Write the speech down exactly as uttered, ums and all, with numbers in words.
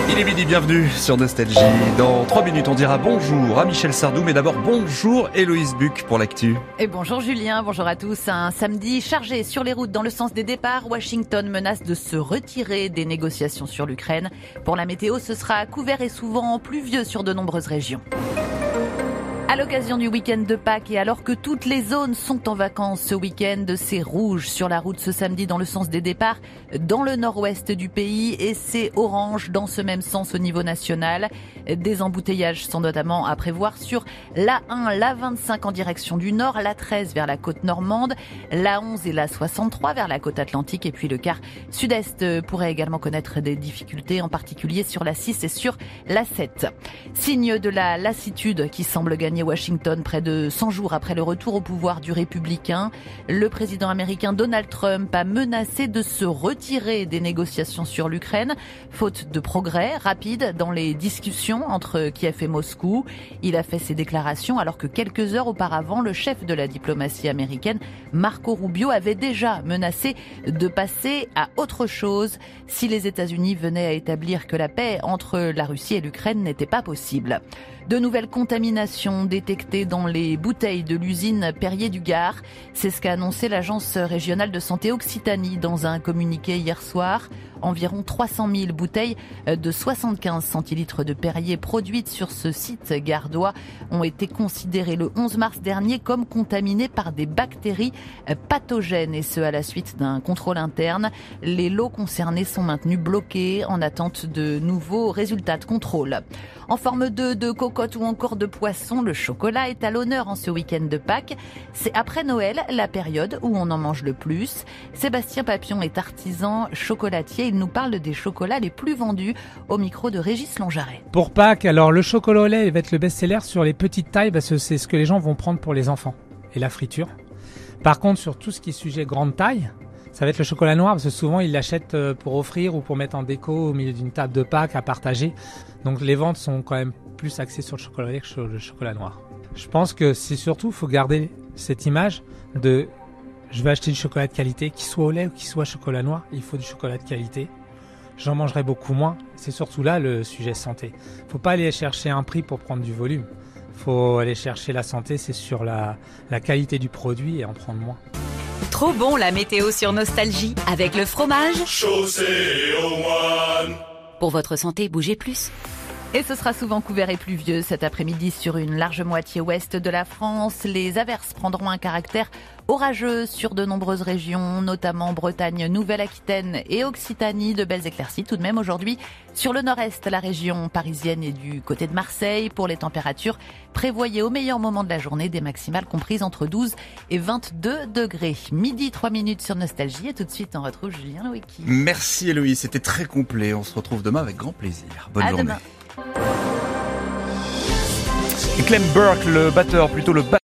Il est midi, bienvenue sur Nostalgie. Dans trois minutes, on dira bonjour à Michel Sardou, mais d'abord bonjour Héloïse Buck pour l'actu. Et bonjour Julien, bonjour à tous. Un samedi chargé sur les routes dans le sens des départs. Washington menace de se retirer des négociations sur l'Ukraine. Pour la météo, ce sera couvert et souvent pluvieux sur de nombreuses régions. À l'occasion du week-end de Pâques et alors que toutes les zones sont en vacances ce week-end, c'est rouge sur la route ce samedi dans le sens des départs dans le nord-ouest du pays et c'est orange dans ce même sens au niveau national. Des embouteillages sont notamment à prévoir sur l'A un, l'A vingt-cinq en direction du nord, l'A treize vers la côte normande, l'A onze et l'A soixante-trois vers la côte atlantique et puis le quart sud-est pourrait également connaître des difficultés, en particulier sur l'A six et sur l'A sept. Signe de la lassitude qui semble gagner Washington près de cent jours après le retour au pouvoir du républicain. Le président américain Donald Trump a menacé de se retirer des négociations sur l'Ukraine, faute de progrès rapide dans les discussions entre Kiev et Moscou. Il a fait ces déclarations alors que quelques heures auparavant, le chef de la diplomatie américaine, Marco Rubio, avait déjà menacé de passer à autre chose si les États-Unis venaient à établir que la paix entre la Russie et l'Ukraine n'était pas possible. De nouvelles contaminations détectées dans les bouteilles de l'usine Perrier du Gard. C'est ce qu'a annoncé l'Agence régionale de santé Occitanie dans un communiqué hier soir. Environ trois cent mille bouteilles de soixante-quinze centilitres de Perrier produites sur ce site gardois ont été considérées le onze mars dernier comme contaminées par des bactéries pathogènes et ce à la suite d'un contrôle interne. Les lots concernés sont maintenus bloqués en attente de nouveaux résultats de contrôle. En forme d'œuf, de cocotte ou encore de poisson, le chocolat est à l'honneur en ce week-end de Pâques. C'est après Noël la période où on en mange le plus. Sébastien Papillon est artisan chocolatier. Il nous parle des chocolats les plus vendus au micro de Régis Longaret. Pour Pâques, alors le chocolat au lait va être le best-seller sur les petites tailles parce que c'est ce que les gens vont prendre pour les enfants et la friture. Par contre, sur tout ce qui est sujet grande taille, ça va être le chocolat noir parce que souvent ils l'achètent pour offrir ou pour mettre en déco au milieu d'une table de Pâques à partager. Donc les ventes sont quand même plus axées sur le chocolat au lait que sur le chocolat noir. Je pense que c'est surtout, faut garder cette image de je vais acheter du chocolat de qualité, qu'il soit au lait ou qu'il soit chocolat noir, il faut du chocolat de qualité. J'en mangerai beaucoup moins. C'est surtout là le sujet santé. Faut pas aller chercher un prix pour prendre du volume. Faut aller chercher la santé, c'est sur la, la qualité du produit et en prendre moins. Trop bon la météo sur Nostalgie avec le fromage Chaussée au moine. Pour votre santé, bougez plus. Et ce sera souvent couvert et pluvieux cet après-midi sur une large moitié ouest de la France. Les averses prendront un caractère orageux sur de nombreuses régions, notamment Bretagne, Nouvelle-Aquitaine et Occitanie. De belles éclaircies tout de même aujourd'hui sur le nord-est, la région parisienne et du côté de Marseille. Pour les températures, prévoyez au meilleur moment de la journée des maximales comprises entre douze et vingt-deux degrés. Midi, trois minutes sur Nostalgie et tout de suite on retrouve Julien Loïki. Merci Héloïse, c'était très complet. On se retrouve demain avec grand plaisir. Bonne à journée. Demain. Et Clem Burke, le batteur, plutôt le batteur.